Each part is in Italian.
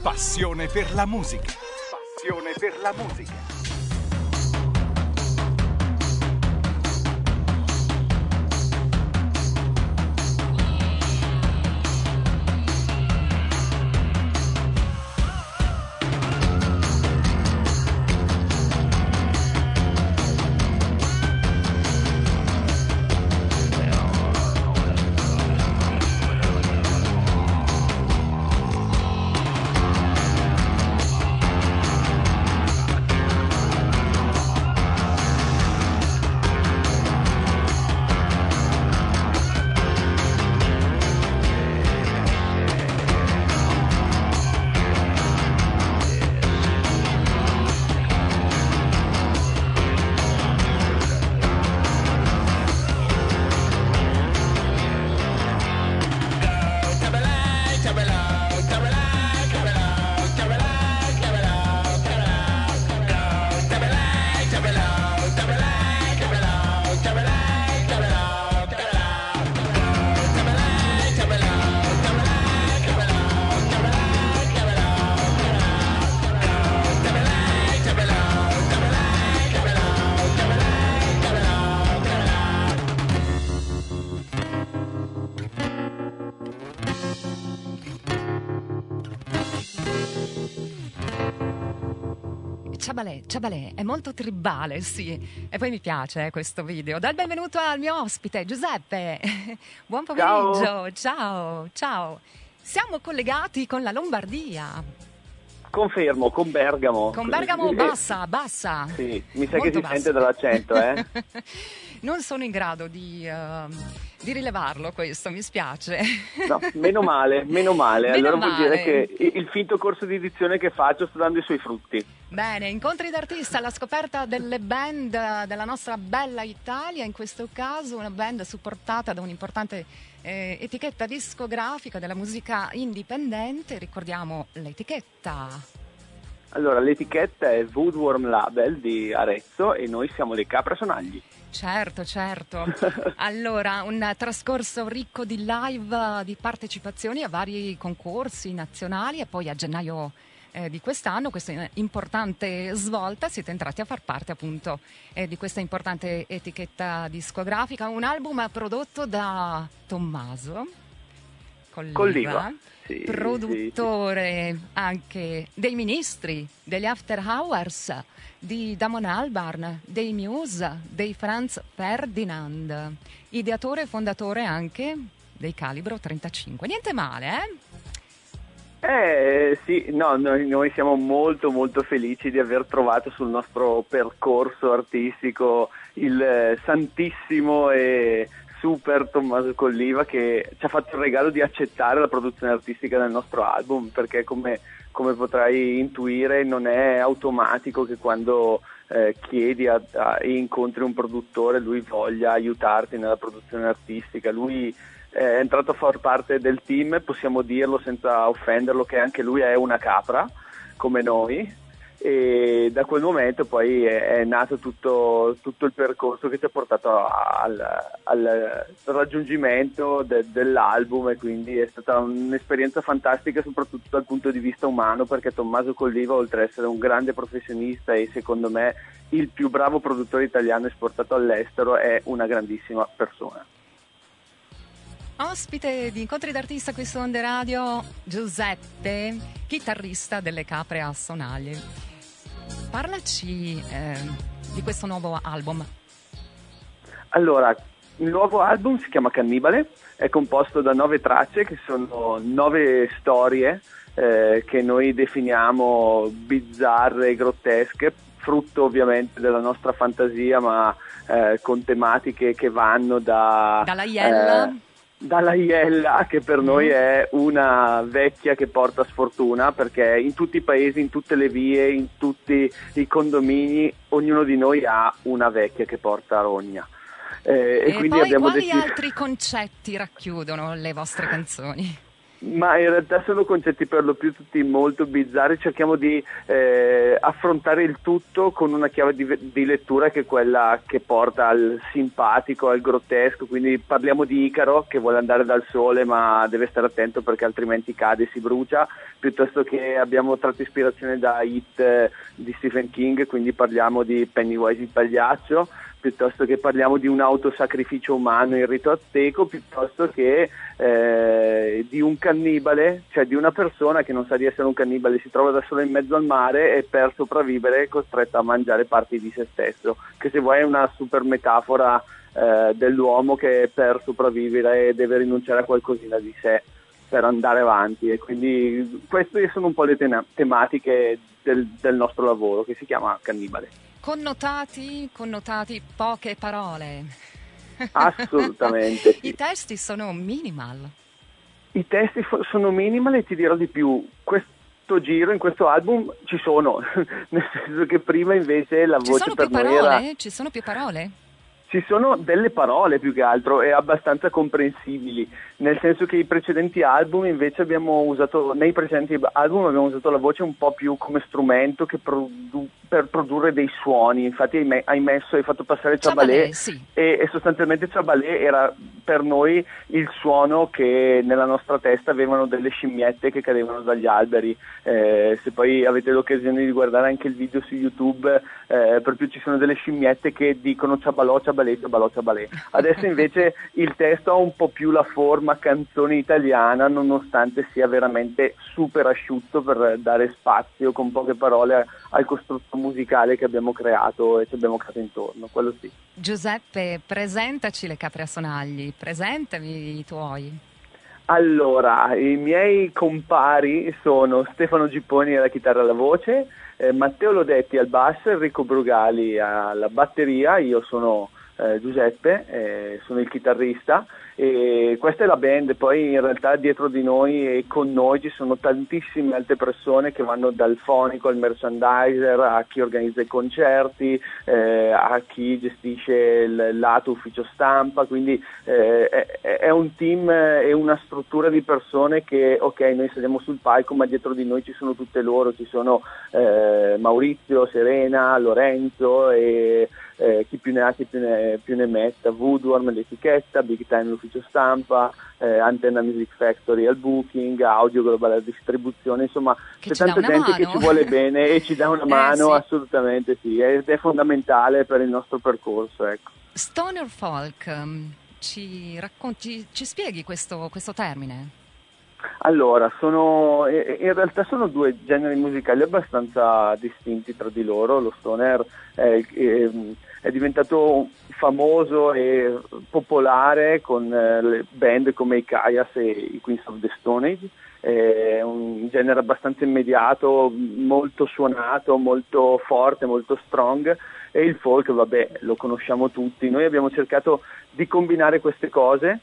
Passione per la musica. Passione per la musica. Ciabalè, è molto tribale, sì. E poi mi piace questo video. Do il benvenuto al mio ospite, Giuseppe. Buon pomeriggio, ciao. Siamo collegati con la Lombardia. Confermo, con Bergamo. Con Bergamo bassa. Sì, mi sa Molto che si bassa. sente dall'accento, eh? Non sono in grado di rilevarlo questo, mi spiace. No, meno male. Meno Allora vuol male. dire che il finto corso di edizione che faccio sta dando i suoi frutti. Bene, incontri d'artista, la scoperta delle band della nostra bella Italia, in questo caso una band supportata da un'importante etichetta discografica della musica indipendente. Ricordiamo l'etichetta. Allora, l'etichetta è Woodworm Label di Arezzo e noi siamo le Capra Sonagli. Certo. Allora, un trascorso ricco di live, di partecipazioni a vari concorsi nazionali e poi a gennaio di quest'anno, questa importante svolta, siete entrati a far parte appunto di questa importante etichetta discografica. Un album prodotto da Tommaso Colliva. Sì, produttore sì. Anche dei Ministri, degli After Hours, di Damon Albarn, dei Muse, dei Franz Ferdinand, ideatore e fondatore anche dei Calibro 35. Niente male, Sì, no, noi siamo molto felici di aver trovato sul nostro percorso artistico il santissimo e super Tommaso Colliva, che ci ha fatto il regalo di accettare la produzione artistica del nostro album, perché come potrai intuire non è automatico che quando chiedi e incontri un produttore lui voglia aiutarti nella produzione artistica. Lui è entrato a far parte del team, possiamo dirlo senza offenderlo, che anche lui è una capra come noi, e da quel momento poi è nato tutto il percorso che ci ha portato al raggiungimento dell'album, e quindi è stata un'esperienza fantastica soprattutto dal punto di vista umano, perché Tommaso Colliva, oltre ad essere un grande professionista e secondo me il più bravo produttore italiano esportato all'estero, è una grandissima persona. Ospite di Incontri d'Artista qui su Onde Radio, Giuseppe, chitarrista delle Capre a Sonagli. Parlaci di questo nuovo album. Allora, il nuovo album si chiama Cannibale, è composto da 9 tracce che sono 9 storie che noi definiamo bizzarre e grottesche, frutto ovviamente della nostra fantasia, ma con tematiche che vanno dalla Iella, che per noi è una vecchia che porta sfortuna, perché in tutti i paesi, in tutte le vie, in tutti i condomini, ognuno di noi ha una vecchia che porta rogna. E quindi poi abbiamo quali altri concetti racchiudono le vostre canzoni? Ma in realtà sono concetti per lo più tutti molto bizzarri, cerchiamo di affrontare il tutto con una chiave di lettura che è quella che porta al simpatico, al grottesco, quindi parliamo di Icaro che vuole andare dal sole ma deve stare attento perché altrimenti cade e si brucia, piuttosto che abbiamo tratto ispirazione da It di Stephen King, quindi parliamo di Pennywise il pagliaccio, piuttosto che parliamo di un autosacrificio umano in rito azteco, piuttosto che di un cannibale, cioè di una persona che non sa di essere un cannibale, si trova da solo in mezzo al mare e per sopravvivere è costretta a mangiare parti di se stesso, che se vuoi è una super metafora dell'uomo che per sopravvivere deve rinunciare a qualcosina di sé per andare avanti, e quindi queste sono un po' le tematiche del nostro lavoro, che si chiama Cannibale. Connotati, poche parole. Assolutamente sì. I testi sono minimal. I testi sono minimal e ti dirò di più, questo giro, in questo album ci sono, nel senso che prima invece la voce per noi era... Ci sono più parole? Ci sono delle parole più che altro e abbastanza comprensibili, nel senso che i precedenti album invece nei precedenti album abbiamo usato la voce un po' più come strumento che per produrre dei suoni, infatti hai fatto passare Ciabalè, sì. e sostanzialmente Ciabalè era per noi il suono che nella nostra testa avevano delle scimmiette che cadevano dagli alberi, se poi avete l'occasione di guardare anche il video su YouTube, proprio ci sono delle scimmiette che dicono ciabalò, ciabalè, ciabalò, ciabalè. Adesso invece il testo ha un po' più la forma canzone italiana, nonostante sia veramente super asciutto per dare spazio con poche parole al costrutto musicale che abbiamo creato e ci abbiamo creato intorno, quello sì. Giuseppe, presentaci le Capre a Sonagli, presentami i tuoi. Allora, i miei compari sono Stefano Gipponi alla chitarra e alla voce, Matteo Lodetti al basso, Enrico Brugali alla batteria, io sono Giuseppe, sono il chitarrista, e questa è la band. Poi in realtà dietro di noi e con noi ci sono tantissime altre persone che vanno dal fonico al merchandiser, a chi organizza i concerti, a chi gestisce il lato ufficio stampa, quindi è un team e una struttura di persone che noi saliamo sul palco ma dietro di noi ci sono tutte loro, ci sono Maurizio, Serena, Lorenzo e chi più ne ha chi più ne metta, Voodoo l'etichetta, Big Time l'ufficio stampa, Antenna Music Factory al booking, Audio Global alla distribuzione, insomma c'è tanta gente che ci vuole bene e ci dà una mano, sì. Assolutamente sì, ed è fondamentale per il nostro percorso, ecco. Stoner folk, ci spieghi questo termine? Allora, in realtà sono due generi musicali abbastanza distinti tra di loro. Lo stoner è diventato famoso e popolare con le band come i Kayas e i Queens of the Stone Age. È un genere abbastanza immediato, molto suonato, molto forte, molto strong, e il folk, vabbè, lo conosciamo tutti. Noi abbiamo cercato di combinare queste cose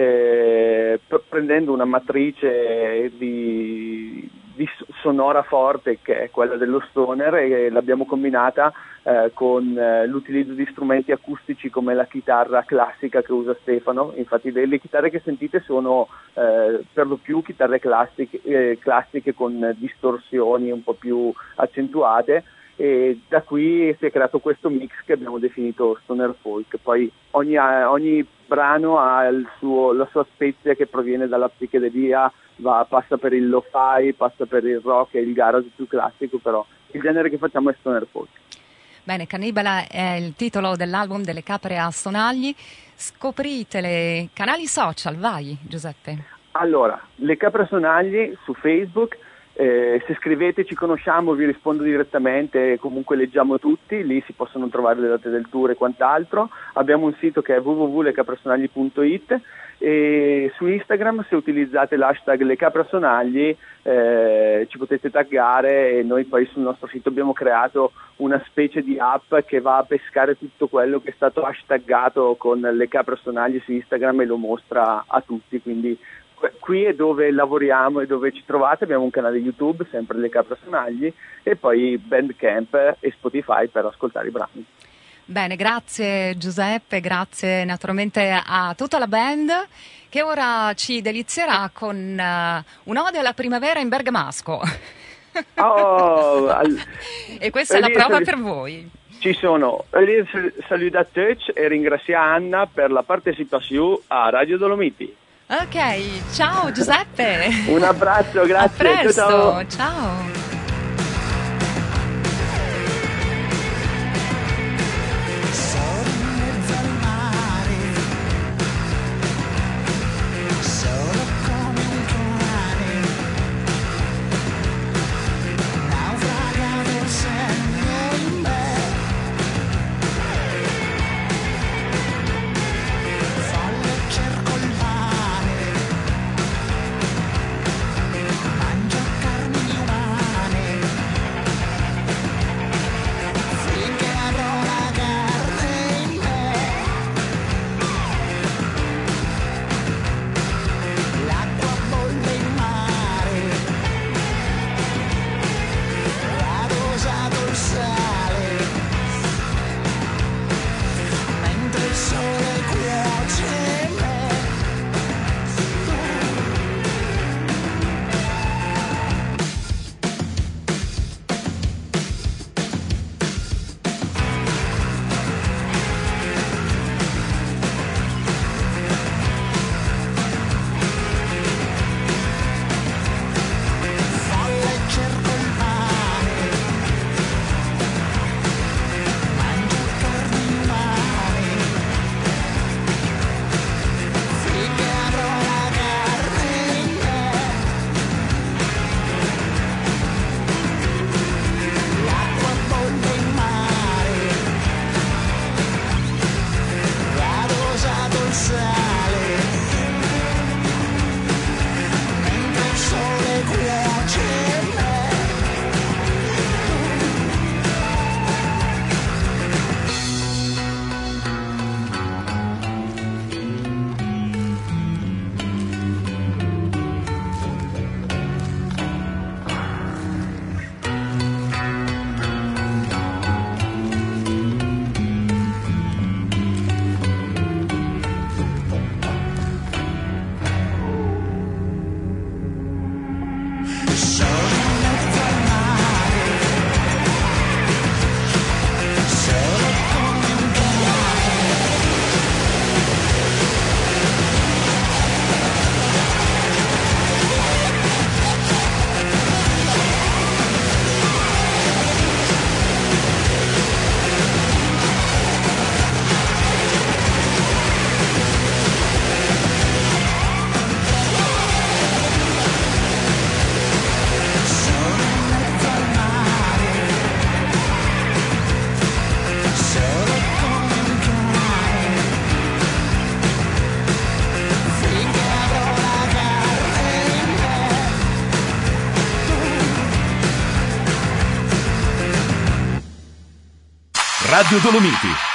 prendendo una matrice di sonora forte che è quella dello stoner, e l'abbiamo combinata con l'utilizzo di strumenti acustici come la chitarra classica che usa Stefano. Infatti le chitarre che sentite sono per lo più chitarre classiche con distorsioni un po' più accentuate, e da qui si è creato questo mix che abbiamo definito stoner folk. Poi ogni brano ha la sua spezia che proviene dalla psichedelia, passa per il lo-fi, passa per il rock e il garage più classico, però il genere che facciamo è stoner folk. Bene, Cannibala è il titolo dell'album delle Capre a Sonagli. Scopritele, canali social, vai Giuseppe. Allora, le Capre a Sonagli su Facebook. Se scrivete ci conosciamo, vi rispondo direttamente, comunque leggiamo tutti, lì si possono trovare le date del tour e quant'altro. Abbiamo un sito che è www.lecaprasonagli.it, e su Instagram, se utilizzate l'hashtag lecaprasonagli, ci potete taggare, e noi poi sul nostro sito abbiamo creato una specie di app che va a pescare tutto quello che è stato hashtaggato con le Caprasonagli su Instagram e lo mostra a tutti, quindi qui è dove lavoriamo e dove ci trovate. Abbiamo un canale YouTube, sempre le Capre a Sonagli, e poi Bandcamp e Spotify per ascoltare i brani. Bene, grazie Giuseppe, grazie naturalmente a tutta la band che ora ci delizierà con un'ode alla primavera in bergamasco. E questa è la prova per voi. Ci sono. Salut a tutti e ringrazio Anna per la partecipazione a Radio Dolomiti. Ok, ciao Giuseppe. Un abbraccio, grazie. A presto, ciao. ciao. Radio Dolomiti.